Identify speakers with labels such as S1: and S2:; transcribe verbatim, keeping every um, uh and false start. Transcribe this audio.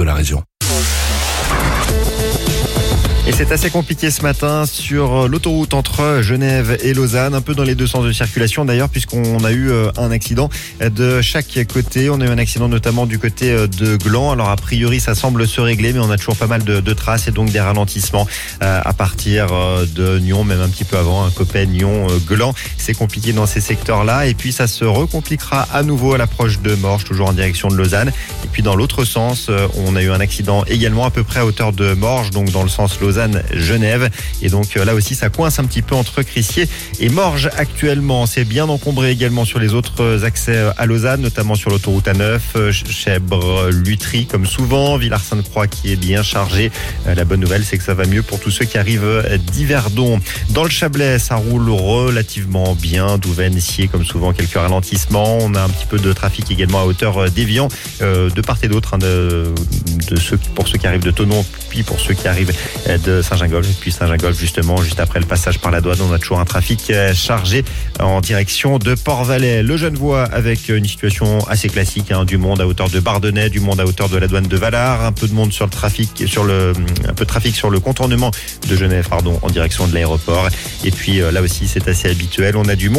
S1: de la région.
S2: Et c'est assez compliqué ce matin sur l'autoroute entre Genève et Lausanne, un peu dans les deux sens de circulation d'ailleurs, puisqu'on a eu un accident de chaque côté. On a eu un accident notamment du côté de Gland. Alors a priori ça semble se régler, mais on a toujours pas mal de, de traces et donc des ralentissements à partir de Nyon, même un petit peu avant, hein, Coppet, Nyon, Gland. C'est compliqué dans ces secteurs-là. Et puis ça se recompliquera à nouveau à l'approche de Morges, toujours en direction de Lausanne. Et puis dans l'autre sens, on a eu un accident également à peu près à hauteur de Morges, donc dans le sens Lausanne. Genève et donc là aussi ça coince un petit peu entre Crissier et Morges actuellement. C'est bien encombré également sur les autres accès à Lausanne, notamment sur l'autoroute A neuf, Chèvre, Lutry comme souvent, Villars-Sainte-Croix qui est bien chargé. La bonne nouvelle c'est que ça va mieux pour tous ceux qui arrivent d'Yverdon. Dans le Chablais ça roule relativement bien, Douvaine, Sciez comme souvent quelques ralentissements. On a un petit peu de trafic également à hauteur d'Évian, euh, de part et d'autre, hein, de, de ceux, pour ceux qui arrivent de Thonon puis pour ceux qui arrivent de Saint-Gingolph, puis Saint-Gingolph justement, juste après le passage par la douane, on a toujours un trafic chargé en direction de Port-Valais. Le Genevois avec une situation assez classique, hein, du monde à hauteur de Bardonnay, du monde à hauteur de la douane de Valard, un peu de monde sur le trafic, sur le, un peu de trafic sur le contournement de Genève, pardon, en direction de l'aéroport. Et puis là aussi c'est assez habituel, on a du monde